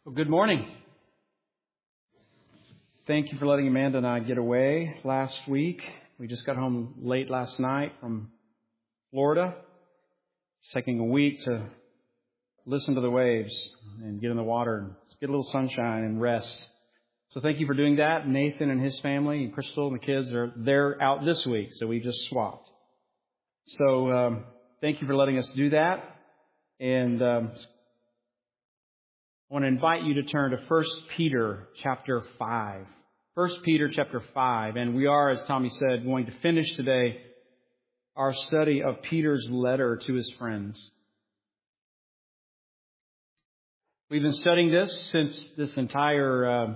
Well, good morning. Thank you for letting Amanda and I get away last week. We just got home late last night from Florida. Just taking a week to listen to the waves and get in the water and get a little sunshine and rest. So thank you for doing that. Nathan and his family and Crystal and the kids they're out this week, so we just swapped. So thank you for letting us do that. And I want to invite you to turn to 1 Peter chapter 5. 1 Peter chapter 5. And we are, as Tommy said, going to finish today our study of Peter's letter to his friends. We've been studying this since this entire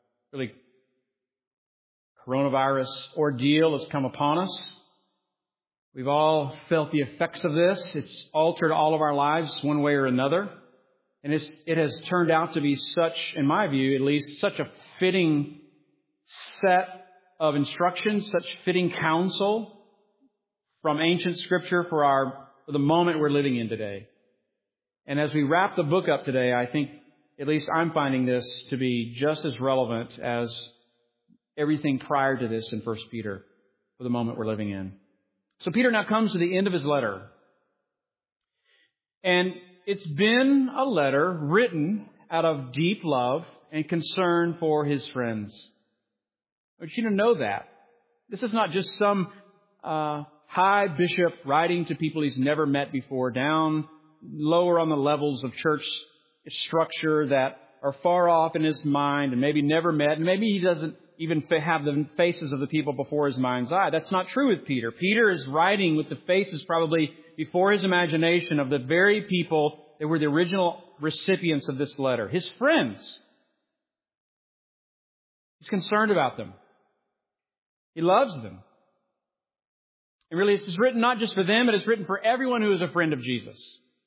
coronavirus ordeal has come upon us. We've all felt the effects of this. It's altered all of our lives one way or another. And it has turned out to be such, in my view at least, such a fitting set of instructions, such fitting counsel from ancient Scripture for the moment we're living in today. And as we wrap the book up today, I think, at least I'm finding this to be just as relevant as everything prior to this in 1 Peter for the moment we're living in. So Peter now comes to the end of his letter. And it's been a letter written out of deep love and concern for his friends. I want you to know that. This is not just some high bishop writing to people he's never met before, down lower on the levels of church structure that are far off in his mind and maybe never met. And maybe he doesn't even have the faces of the people before his mind's eye. That's not true with Peter. Peter is writing with the faces probably before his imagination of the very people that were the original recipients of this letter, his friends. He's concerned about them. He loves them. And really, this is written not just for them, but it's written for everyone who is a friend of Jesus.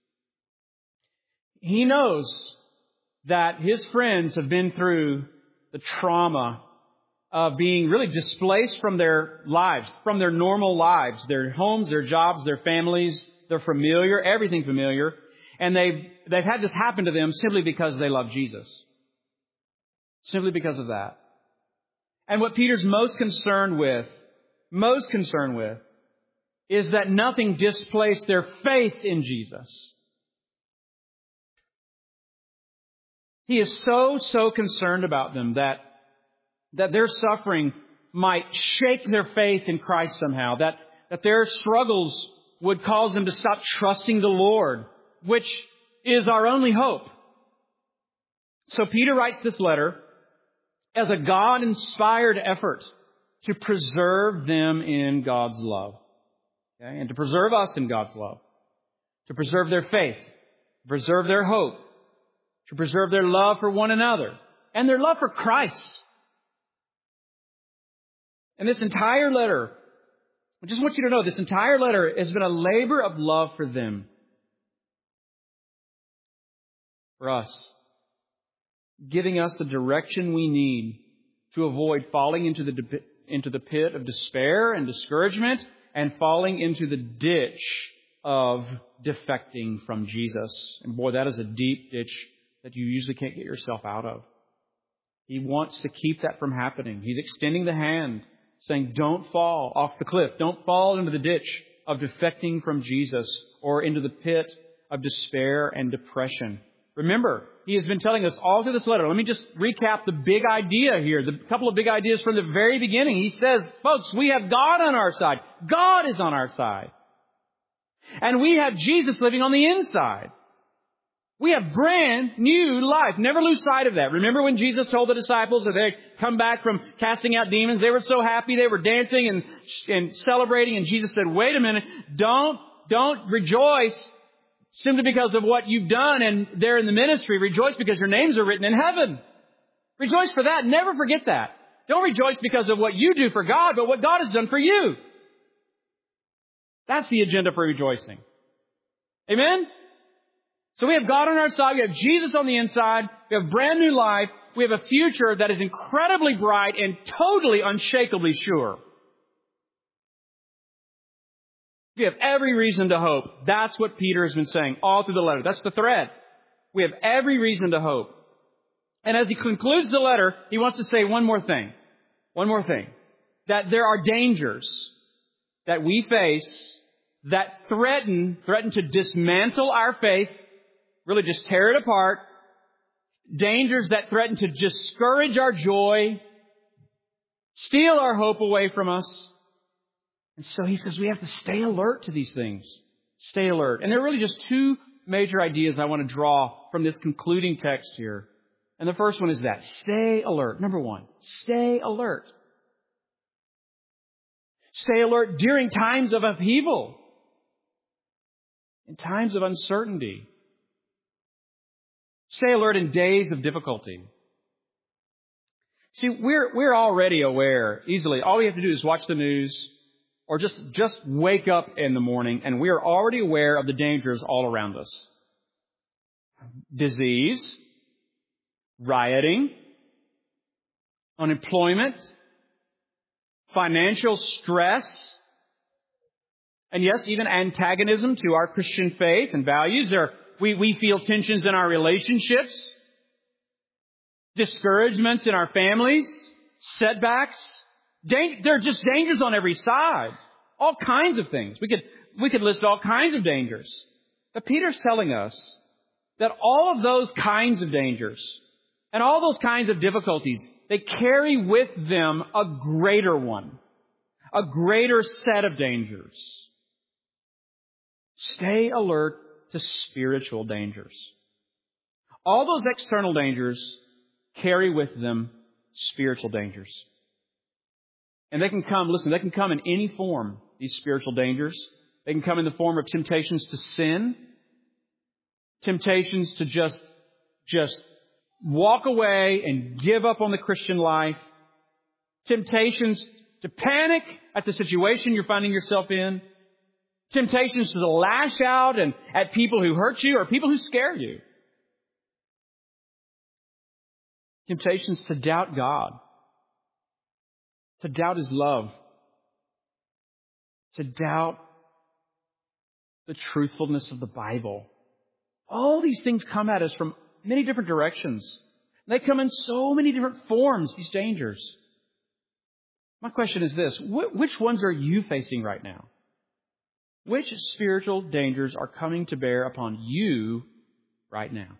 He knows that his friends have been through the trauma of being really displaced from their lives, from their normal lives, their homes, their jobs, their families, their familiar, everything familiar. And they've had this happen to them simply because they love Jesus. Simply because of that. And what Peter's most concerned with, is that nothing displaced their faith in Jesus. He is so concerned about them that their suffering might shake their faith in Christ somehow, that their struggles would cause them to stop trusting the Lord, which is our only hope. So Peter writes this letter as a God-inspired effort to preserve them in God's love. Okay? And to preserve us in God's love. To preserve their faith. To preserve their hope. To preserve their love for one another. And their love for Christ. And this entire letter, I just want you to know, this entire letter has been a labor of love for them. For us. Giving us the direction we need to avoid falling into the pit of despair and discouragement and falling into the ditch of defecting from Jesus. And boy, that is a deep ditch that you usually can't get yourself out of. He wants to keep that from happening. He's extending the hand, saying, don't fall off the cliff. Don't fall into the ditch of defecting from Jesus or into the pit of despair and depression. Remember, he has been telling us all through this letter. Let me just recap the big idea here, the couple of big ideas from the very beginning. He says, folks, we have God on our side. God is on our side. And we have Jesus living on the inside. We have brand new life. Never lose sight of that. Remember when Jesus told the disciples that they come back from casting out demons? They were so happy. They were dancing and celebrating. And Jesus said, wait a minute. Don't rejoice simply because of what you've done and there in the ministry. Rejoice because your names are written in heaven. Rejoice for that. Never forget that. Don't rejoice because of what you do for God, but what God has done for you. That's the agenda for rejoicing. Amen? So we have God on our side. We have Jesus on the inside. We have brand new life. We have a future that is incredibly bright and totally unshakably sure. We have every reason to hope. That's what Peter has been saying all through the letter. That's the thread. We have every reason to hope. And as he concludes the letter, he wants to say one more thing. One more thing. That there are dangers that we face that threaten to dismantle our faith, really just tear it apart. Dangers that threaten to discourage our joy, steal our hope away from us. And so he says we have to stay alert to these things. Stay alert. And there are really just two major ideas I want to draw from this concluding text here. And the first one is that. Stay alert. Number one, stay alert. Stay alert during times of upheaval. In times of uncertainty. Stay alert in days of difficulty. See, we're already aware easily. All we have to do is watch the news or just wake up in the morning and we are already aware of the dangers all around us. Disease, rioting, unemployment, financial stress, and yes, even antagonism to our Christian faith and values. We feel tensions in our relationships, discouragements in our families, setbacks. There are just dangers on every side. All kinds of things. We could list all kinds of dangers. But Peter's telling us that all of those kinds of dangers and all those kinds of difficulties, they carry with them a greater one, a greater set of dangers. Stay alert to spiritual dangers. All those external dangers carry with them spiritual dangers. And they can come in any form, these spiritual dangers. They can come in the form of temptations to sin, temptations to just walk away and give up on the Christian life, temptations to panic at the situation you're finding yourself in, temptations to lash out and at people who hurt you or people who scare you, temptations to doubt God, to doubt His love, to doubt the truthfulness of the Bible. All these things come at us from many different directions. They come in so many different forms, these dangers. My question is this: which ones are you facing right now? Which spiritual dangers are coming to bear upon you right now?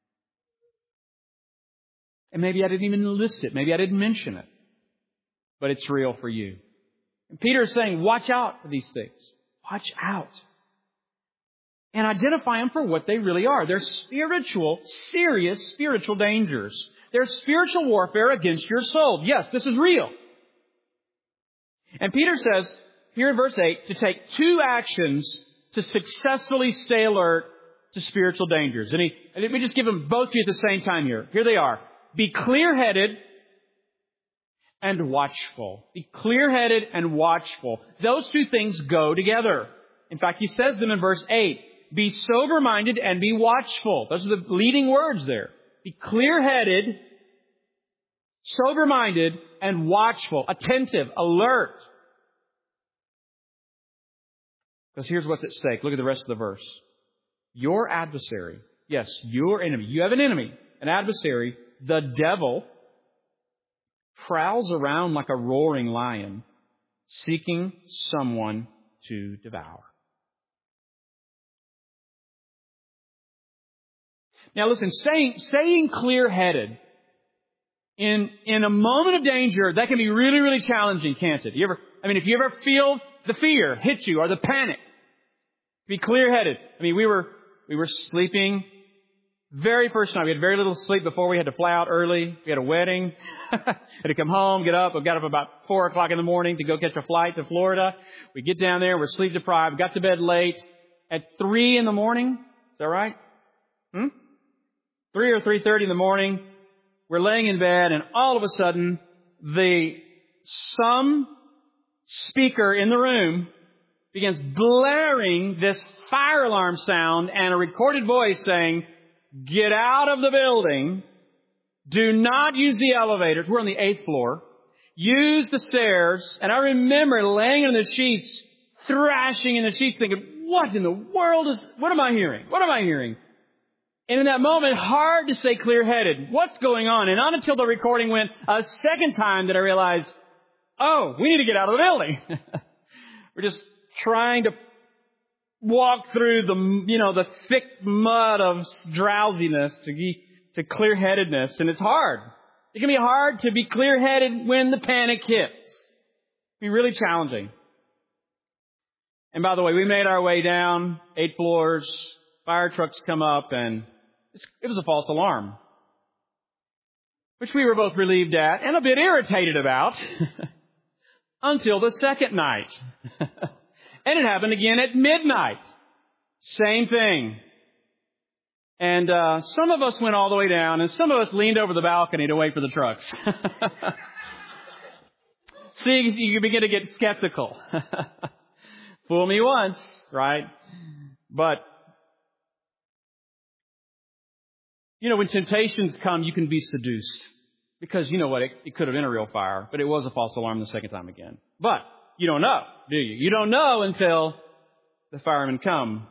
And maybe I didn't even list it. Maybe I didn't mention it. But it's real for you. And Peter is saying, watch out for these things. Watch out. And identify them for what they really are. They're spiritual, serious spiritual dangers. They're spiritual warfare against your soul. Yes, this is real. And Peter says, here in verse 8, to take two actions to successfully stay alert to spiritual dangers. And let me just give them both to you at the same time here. Here they are. Be clear-headed and watchful. Be clear-headed and watchful. Those two things go together. In fact, he says them in verse 8. Be sober-minded and be watchful. Those are the leading words there. Be clear-headed, sober-minded, and watchful. Attentive, alert. Because here's what's at stake. Look at the rest of the verse. Your adversary, yes, your enemy. You have an enemy, an adversary, the devil, prowls around like a roaring lion, seeking someone to devour. Now listen, staying clear-headed in a moment of danger, that can be really, really challenging, can't it? If you ever feel the fear hit you or the panic, be clear-headed. We were sleeping very first night. We had very little sleep before we had to fly out early. We had a wedding. Had to come home, get up. I got up about 4 o'clock in the morning to go catch a flight to Florida. We get down there. We're sleep deprived. Got to bed late. At 3 in the morning. Is that right? 3 or 3:30 in the morning. We're laying in bed and all of a sudden some speaker in the room begins blaring this fire alarm sound and a recorded voice saying, "Get out of the building. Do not use the elevators." We're on the 8th floor. Use the stairs. And I remember laying in the sheets, thrashing in the sheets, thinking, what am I hearing? What am I hearing? And in that moment, hard to stay clear-headed. What's going on? And not until the recording went a second time did I realize, oh, we need to get out of the building. We're just trying to walk through the thick mud of drowsiness to clear-headedness. And it's hard. It can be hard to be clear-headed when the panic hits. It can be really challenging. And by the way, we made our way down 8 floors. Fire trucks come up, and it was a false alarm, which we were both relieved at and a bit irritated about until the second night. And it happened again at midnight. Same thing. And some of us went all the way down, and some of us leaned over the balcony to wait for the trucks. See, you begin to get skeptical. Fool me once, right? But, when temptations come, you can be seduced. Because you know what? It could have been a real fire, but it was a false alarm the second time again. But you don't know, do you? You don't know until the firemen come.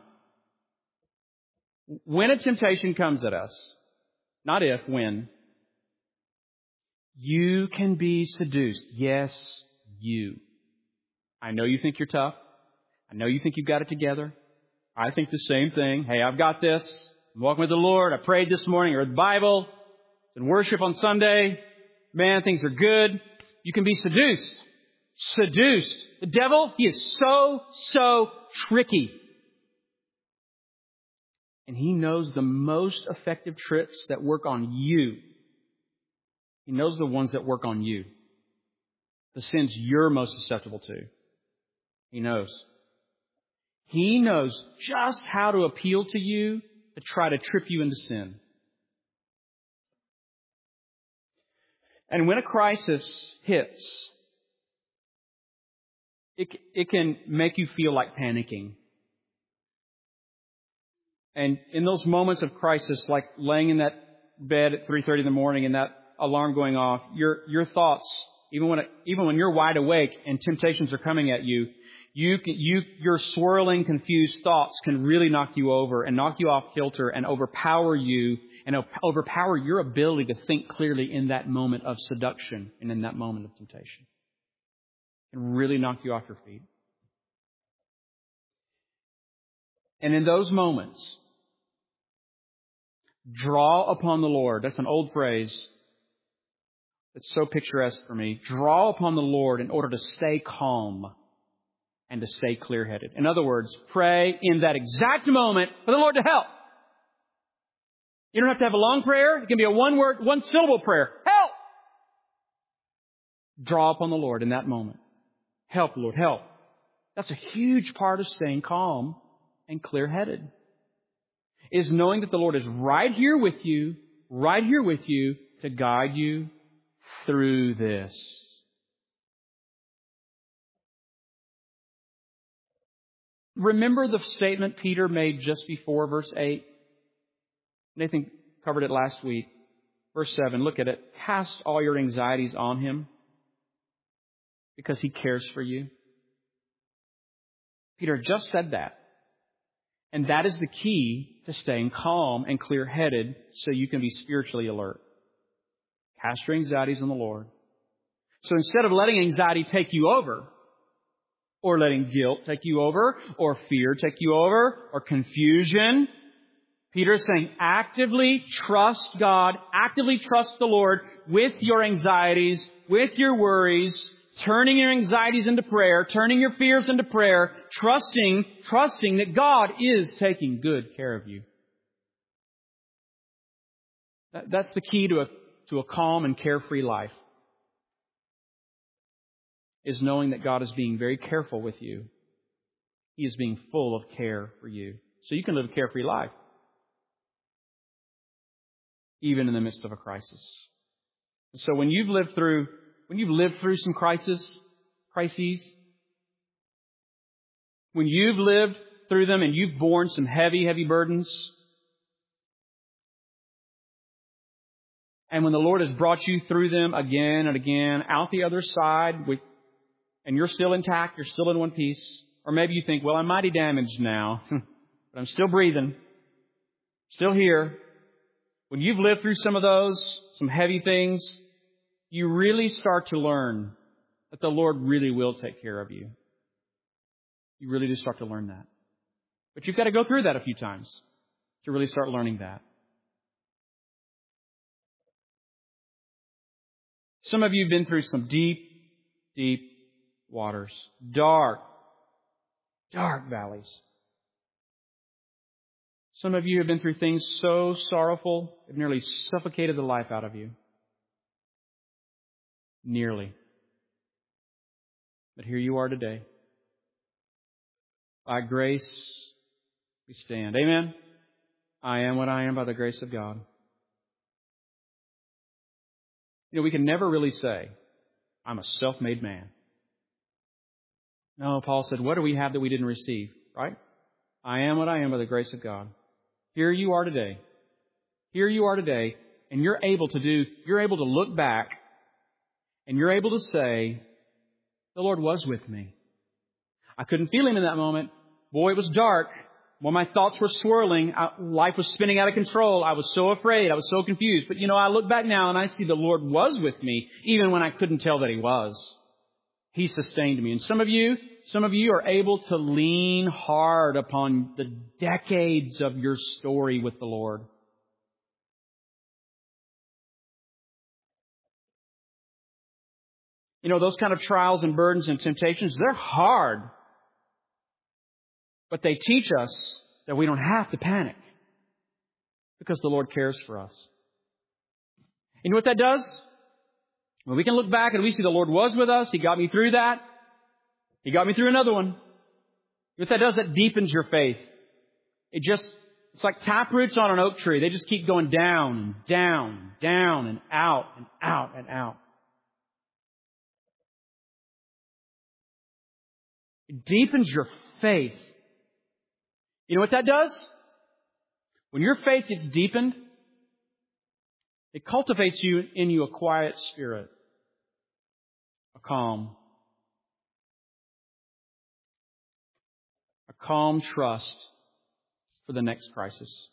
When a temptation comes at us, not if, when, you can be seduced. Yes, you. I know you think you're tough. I know you think you've got it together. I think the same thing. Hey, I've got this. I'm walking with the Lord. I prayed this morning. I read the Bible. In worship on Sunday. Man, things are good. You can be seduced. Seduced. The devil, he is so tricky. And he knows the most effective tricks that work on you. He knows the ones that work on you. The sins you're most susceptible to. He knows. He knows just how to appeal to you to try to trip you into sin. And when a crisis hits, it can make you feel like panicking. And in those moments of crisis, like laying in that bed at 3:30 in the morning and that alarm going off, your thoughts, even when you're wide awake and temptations are coming at you, your swirling, confused thoughts can really knock you over and knock you off kilter and overpower you and overpower your ability to think clearly in that moment of seduction and in that moment of temptation. And really knock you off your feet. And in those moments, draw upon the Lord. That's an old phrase. It's so picturesque for me. Draw upon the Lord in order to stay calm and to stay clear-headed. In other words, pray in that exact moment for the Lord to help. You don't have to have a long prayer. It can be a one-word, one-syllable prayer. Help! Draw upon the Lord in that moment. Help, Lord, help. That's a huge part of staying calm and clear-headed. Is knowing that the Lord is right here with you to guide you through this. Remember the statement Peter made just before verse 8? Nathan covered it last week. Verse 7, look at it. Cast all your anxieties on Him because He cares for you. Peter just said that. And that is the key to staying calm and clear-headed so you can be spiritually alert. Cast your anxieties on the Lord. So instead of letting anxiety take you over, or letting guilt take you over, or fear take you over, or confusion, Peter is saying actively trust God, actively trust the Lord with your anxieties, with your worries, turning your anxieties into prayer, turning your fears into prayer, trusting that God is taking good care of you. That's the key to a calm and carefree life, is knowing that God is being very careful with you. He is being full of care for you. So you can live a carefree life, even in the midst of a crisis. So when you've lived through some crises, when you've lived through them and you've borne some heavy burdens, and when the Lord has brought you through them again and again, out the other side, and you're still intact, you're still in one piece, or maybe you think, well, I'm mighty damaged now, but I'm still breathing, still here. when you've lived through some of those, some heavy things, you really start to learn that the Lord really will take care of you. You really do start to learn that. But you've got to go through that a few times to really start learning that. Some of you have been through some deep, deep waters. Dark, dark valleys. Some of you have been through things so sorrowful, it nearly suffocated the life out of you. Nearly. But here you are today. By grace, we stand. Amen? I am what I am by the grace of God. You know, we can never really say, I'm a self-made man. No, Paul said, what do we have that we didn't receive? Right? I am what I am by the grace of God. Here you are today. Here you are today, and you're able to look back, and you're able to say, the Lord was with me. I couldn't feel Him in that moment. Boy, it was dark. Well, my thoughts were swirling. Life was spinning out of control. I was so afraid. I was so confused. But I look back now and I see the Lord was with me, even when I couldn't tell that He was. He sustained me. And some of you are able to lean hard upon the decades of your story with the Lord. Those kind of trials and burdens and temptations, they're hard. But they teach us that we don't have to panic because the Lord cares for us. You know what that does? When we can look back and we see the Lord was with us, He got me through that. He got me through another one. What that does, that deepens your faith. It's like taproots on an oak tree. They just keep going down, down, down, and out, and out, and out. It deepens your faith. You know what that does? When your faith gets deepened, it cultivates in you a quiet spirit, a calm trust for the next crisis.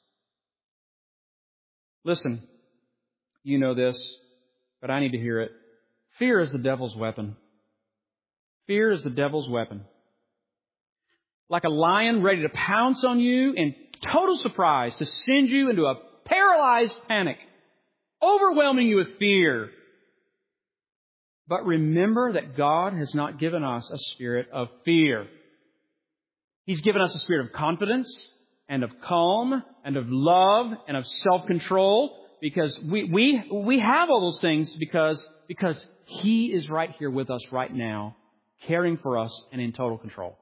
Listen, you know this, but I need to hear it. Fear is the devil's weapon. Fear is the devil's weapon. Like a lion ready to pounce on you in total surprise, to send you into a paralyzed panic, overwhelming you with fear. But remember that God has not given us a spirit of fear. He's given us a spirit of confidence and of calm and of love and of self-control, because we have all those things because He is right here with us right now, caring for us and in total control.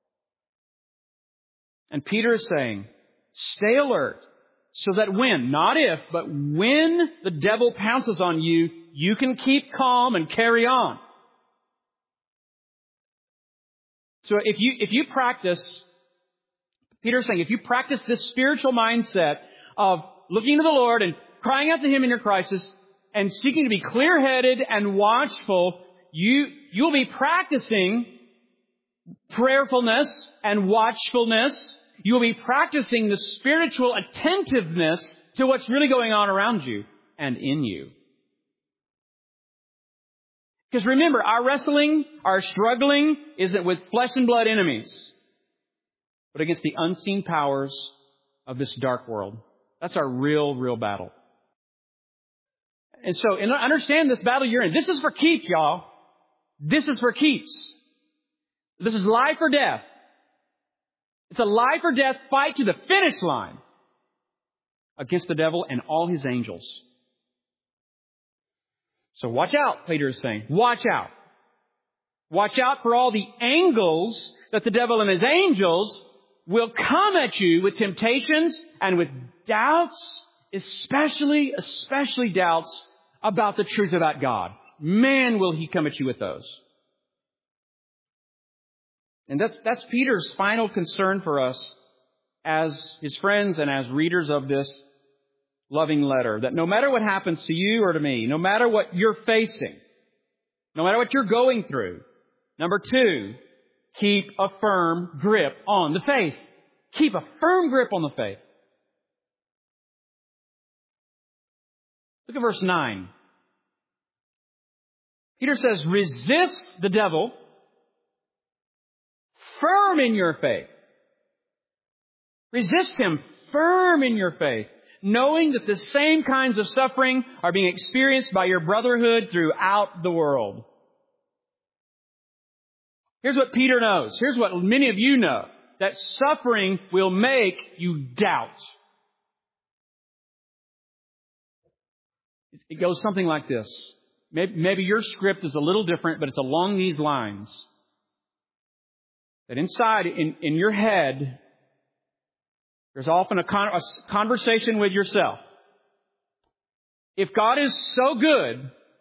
And Peter is saying, stay alert so that when, not if, but when the devil pounces on you, you can keep calm and carry on. So if you practice, Peter's saying, if you practice this spiritual mindset of looking to the Lord and crying out to Him in your crisis and seeking to be clear-headed and watchful, you'll be practicing prayerfulness and watchfulness. You will be practicing the spiritual attentiveness to what's really going on around you and in you. Because remember, our wrestling, our struggling isn't with flesh and blood enemies, but against the unseen powers of this dark world. That's our real battle. And so, understand this battle you're in. This is for keeps, y'all. This is for keeps. This is life or death. It's a life or death fight to the finish line against the devil and all his angels. So watch out, Peter is saying. Watch out. Watch out for all the angles that the devil and his angels will come at you with temptations and with doubts, especially doubts about the truth about God. Man, will he come at you with those. And that's Peter's final concern for us as his friends and as readers of this loving letter. That no matter what happens to you or to me, no matter what you're facing, no matter what you're going through, number 2, keep a firm grip on the faith. Keep a firm grip on the faith. Look at verse 9. Peter says, resist the devil, firm in your faith. Resist him, firm in your faith, knowing that the same kinds of suffering are being experienced by your brotherhood throughout the world. Here's what Peter knows. Here's what many of you know. That suffering will make you doubt. It goes something like this. Maybe your script is a little different, but it's along these lines. That inside, in your head, there's often a conversation with yourself. If God is so good,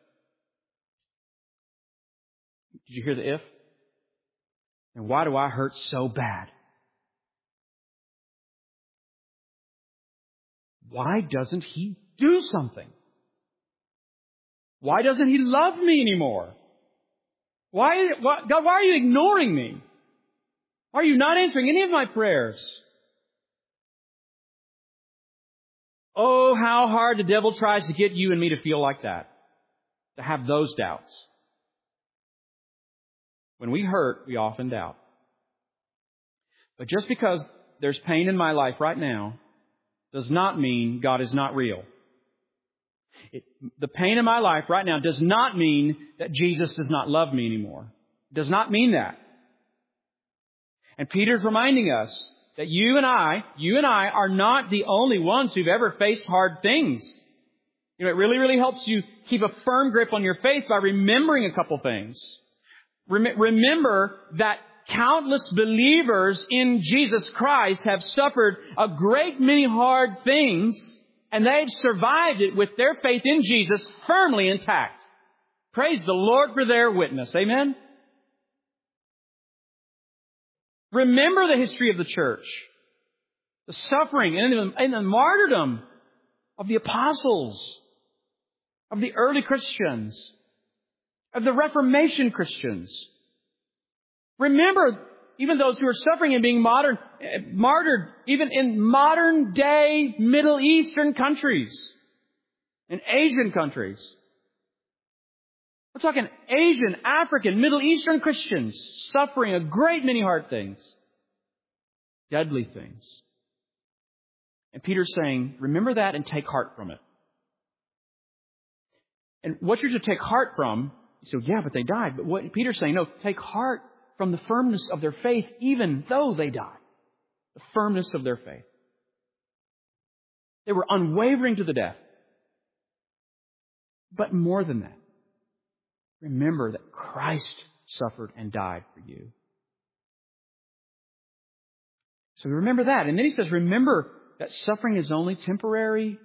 did you hear the if? And why do I hurt so bad? Why doesn't He do something? Why doesn't He love me anymore? God, why are you ignoring me? Why are you not answering any of my prayers? Oh, how hard the devil tries to get you and me to feel like that. To have those doubts. When we hurt, we often doubt. But just because there's pain in my life right now does not mean God is not real. The pain in my life right now does not mean that Jesus does not love me anymore. It does not mean that. And Peter's reminding us that you and I are not the only ones who've ever faced hard things. You know, it really, really helps you keep a firm grip on your faith by remembering a couple things. Remember that countless believers in Jesus Christ have suffered a great many hard things, and they've survived it with their faith in Jesus firmly intact. Praise the Lord for their witness. Amen? Remember the history of the church. The suffering and the martyrdom of the apostles, of the early Christians, of the Reformation Christians. Remember even those who are suffering and being martyred even in modern day Middle Eastern countries and Asian countries. We're talking Asian, African, Middle Eastern Christians suffering a great many hard things, deadly things. And Peter's saying, remember that and take heart from it. And what you're to take heart from, you say, yeah, but they died. But what Peter's saying, no, take heart from the firmness of their faith, even though they died. The firmness of their faith. They were unwavering to the death. But more than that, remember that Christ suffered and died for you. So remember that. And then he says, remember that suffering is only temporary.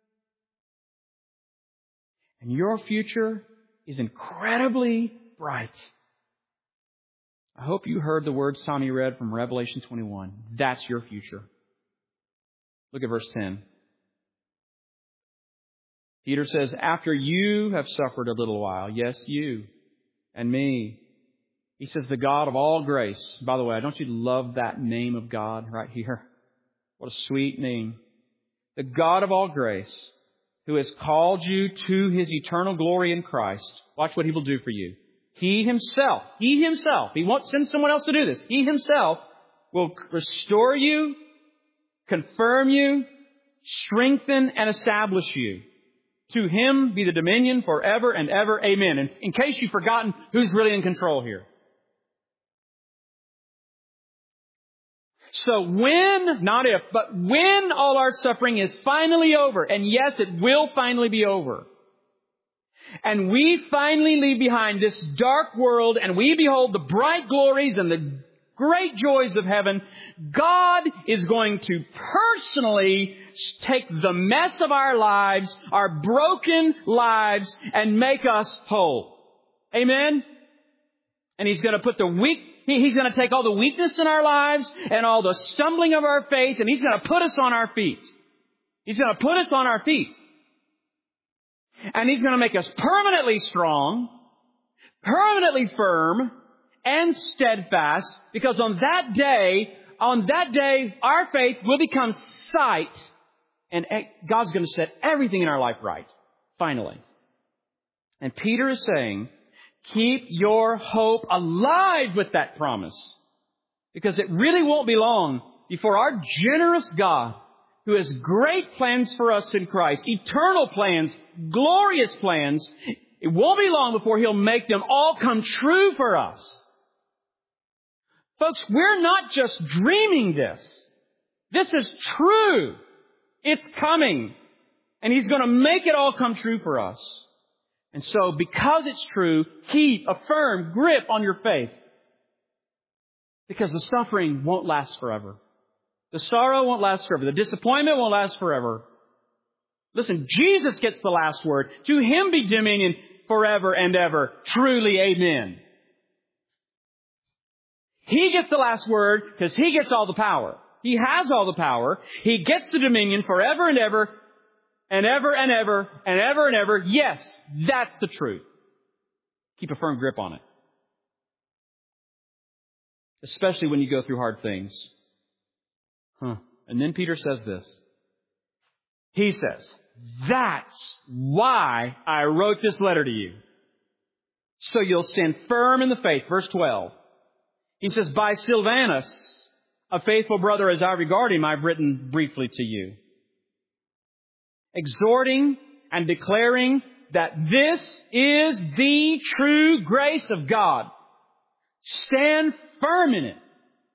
And your future is incredibly bright. I hope you heard the words Tommy read from Revelation 21. That's your future. Look at verse 10. Peter says, after you have suffered a little while, yes, you and me. He says, the God of all grace. By the way, don't you love that name of God right here? What a sweet name. The God of all grace, who has called you to His eternal glory in Christ. Watch what He will do for you. He Himself, He won't send someone else to do this. He Himself will restore you, confirm you, strengthen and establish you. To Him be the dominion forever and ever. Amen. And in case you've forgotten who's really in control here. So when, not if, but when all our suffering is finally over, and yes, it will finally be over, and we finally leave behind this dark world and we behold the bright glories and the great joys of heaven, God is going to personally take the mess of our lives, our broken lives, and make us whole. Amen? And He's going to put He's going to take all the weakness in our lives and all the stumbling of our faith, and He's going to put us on our feet. He's going to put us on our feet. And He's going to make us permanently strong, permanently firm, and steadfast, because on that day, our faith will become sight, and God's going to set everything in our life right. finally. And Peter is saying, keep your hope alive with that promise. Because it really won't be long before our generous God, who has great plans for us in Christ, eternal plans, glorious plans, it won't be long before He'll make them all come true for us. Folks, we're not just dreaming this. This is true. It's coming. And He's going to make it all come true for us. And so, because it's true, keep a firm grip on your faith. Because the suffering won't last forever. The sorrow won't last forever. The disappointment won't last forever. Listen, Jesus gets the last word. To Him be dominion forever and ever. Truly, amen. He gets the last word because He gets all the power. He has all the power. He gets the dominion forever and ever, and ever and ever, and ever and ever. Yes, that's the truth. Keep a firm grip on it. Especially when you go through hard things. And then Peter says this. He says, that's why I wrote this letter to you. So you'll stand firm in the faith. Verse 12. He says, by Silvanus, a faithful brother as I regard him, I've written briefly to you. Exhorting and declaring that this is the true grace of God. Stand firm in it.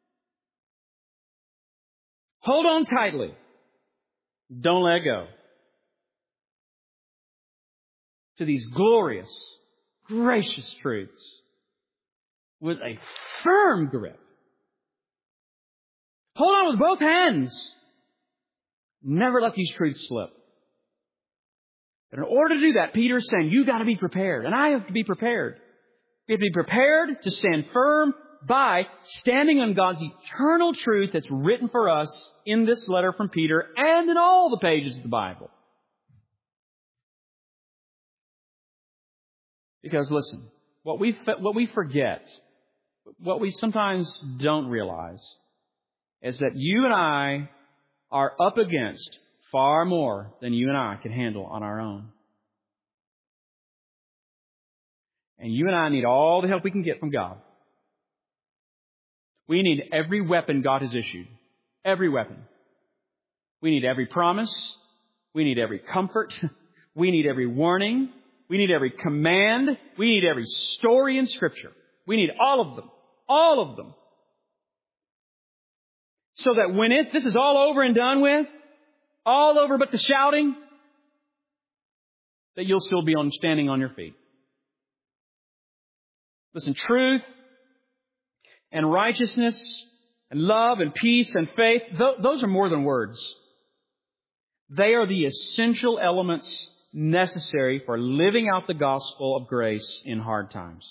Hold on tightly. Don't let go. To these glorious, gracious truths with a firm grip. Hold on with both hands. Never let these truths slip. But in order to do that, Peter is saying, you've got to be prepared. And I have to be prepared. We have to be prepared to stand firm by standing on God's eternal truth that's written for us in this letter from Peter and in all the pages of the Bible. Because listen, what we forget, what we sometimes don't realize, is that you and I are up against far more than you and I can handle on our own. And you and I need all the help we can get from God. We need every weapon God has issued. Every weapon. We need every promise. We need every comfort. We need every warning. We need every command. We need every story in Scripture. We need all of them. All of them. So that when this is all over and done with, all over but the shouting, that you'll still be standing on your feet. Listen, truth and righteousness and love and peace and faith, those are more than words. They are the essential elements necessary for living out the gospel of grace in hard times.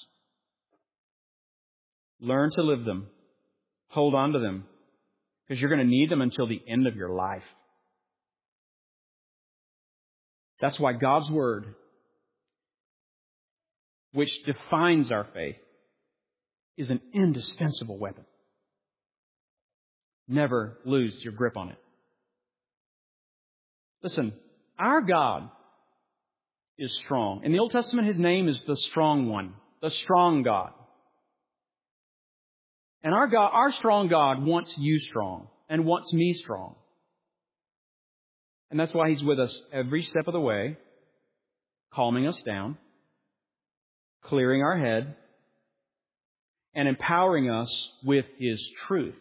Learn to live them. Hold on to them. Because you're going to need them until the end of your life. That's why God's Word, which defines our faith, is an indispensable weapon. Never lose your grip on it. Listen, our God is strong. In the Old Testament, His name is the Strong One, the strong God. And our strong God wants you strong and wants me strong. And that's why He's with us every step of the way, calming us down, clearing our head, and empowering us with His truth.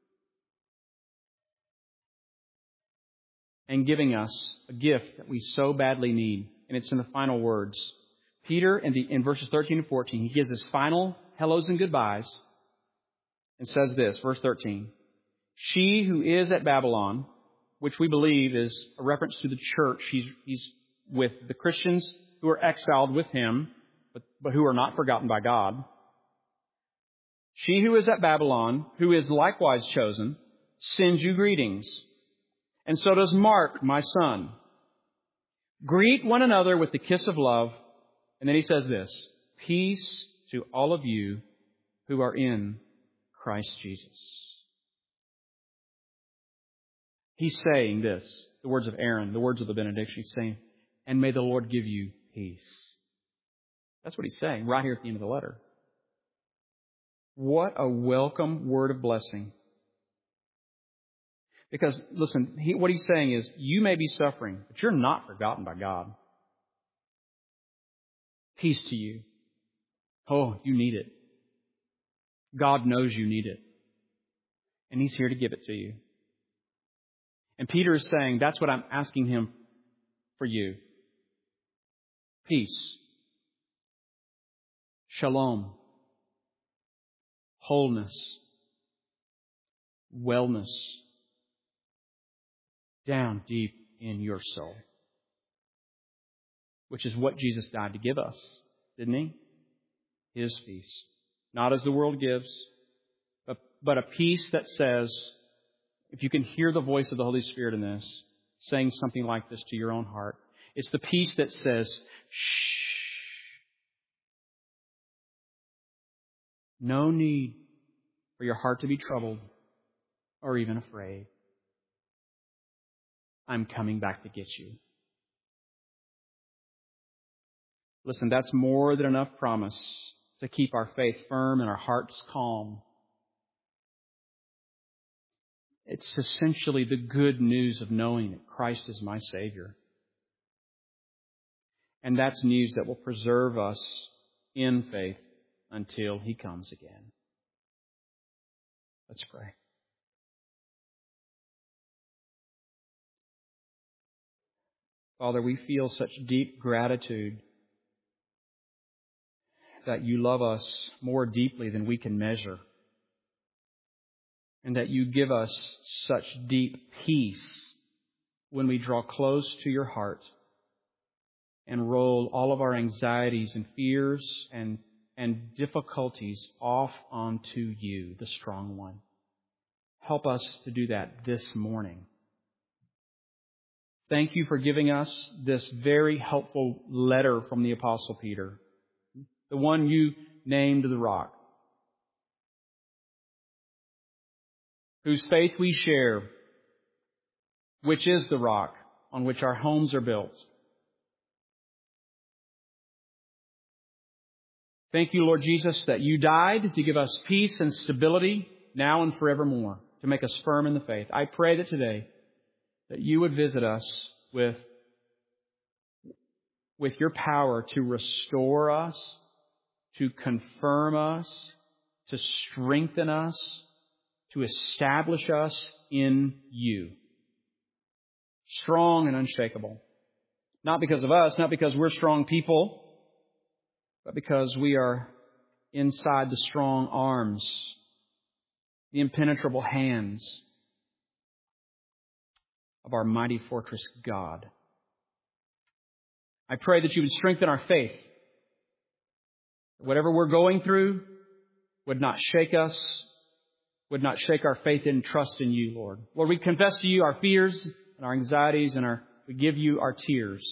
And giving us a gift that we so badly need. And it's in the final words. Peter, in verses 13 and 14, he gives his final hellos and goodbyes and says this, verse 13. She who is at Babylon, which we believe is a reference to the church. He's with the Christians who are exiled with him, but who are not forgotten by God. She who is at Babylon, who is likewise chosen, sends you greetings. And so does Mark, my son. Greet one another with the kiss of love. And then he says this, peace to all of you who are in Christ Jesus. He's saying this, the words of Aaron, the words of the benediction. He's saying, and may the Lord give you peace. That's what he's saying right here at the end of the letter. What a welcome word of blessing. Because, listen, what he's saying is, you may be suffering, but you're not forgotten by God. Peace to you. Oh, you need it. God knows you need it. And He's here to give it to you. And Peter is saying, that's what I'm asking Him for you. Peace. Shalom. Wholeness. Wellness. Down deep in your soul. Which is what Jesus died to give us, didn't He? His peace. Not as the world gives, but a peace that says, if you can hear the voice of the Holy Spirit in this, saying something like this to your own heart, it's the peace that says, shh. No need for your heart to be troubled or even afraid. I'm coming back to get you. Listen, that's more than enough promise to keep our faith firm and our hearts calm. It's essentially the good news of knowing that Christ is my Savior. And that's news that will preserve us in faith until He comes again. Let's pray. Father, we feel such deep gratitude that You love us more deeply than we can measure. And that You give us such deep peace when we draw close to Your heart and roll all of our anxieties and fears and difficulties off onto You, the strong one. Help us to do that this morning. Thank You for giving us this very helpful letter from the Apostle Peter, the one You named the rock, whose faith we share, which is the rock on which our homes are built. Thank You, Lord Jesus, that You died to give us peace and stability now and forevermore, to make us firm in the faith. I pray that today that You would visit us with Your power to restore us, to confirm us, to strengthen us, to establish us in You. Strong and unshakable. Not because of us, not because we're strong people, but because we are inside the strong arms, the impenetrable hands of our mighty fortress God. I pray that You would strengthen our faith. Whatever we're going through would not shake us, would not shake our faith and trust in You, Lord. Lord, we confess to You our fears and our anxieties, and we give You our tears.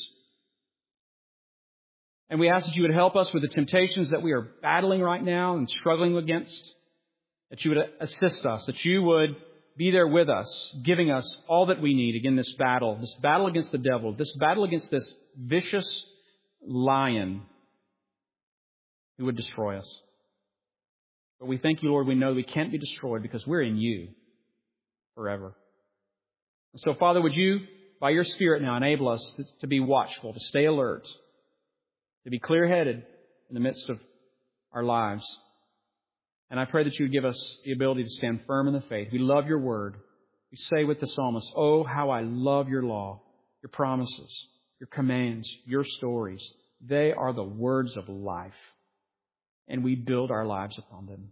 And we ask that You would help us with the temptations that we are battling right now and struggling against, that You would assist us, that You would be there with us, giving us all that we need again this battle against the devil, this battle against this vicious lion who would destroy us. But we thank You, Lord, we know we can't be destroyed because we're in You forever. And so, Father, would You, by Your Spirit now, enable us to be watchful, to stay alert, to be clear-headed in the midst of our lives. And I pray that You would give us the ability to stand firm in the faith. We love Your Word. We say with the psalmist, oh, how I love Your law, Your promises, Your commands, Your stories. They are the words of life. And we build our lives upon them.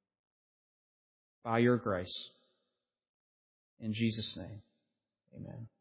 By Your grace. In Jesus' name, amen.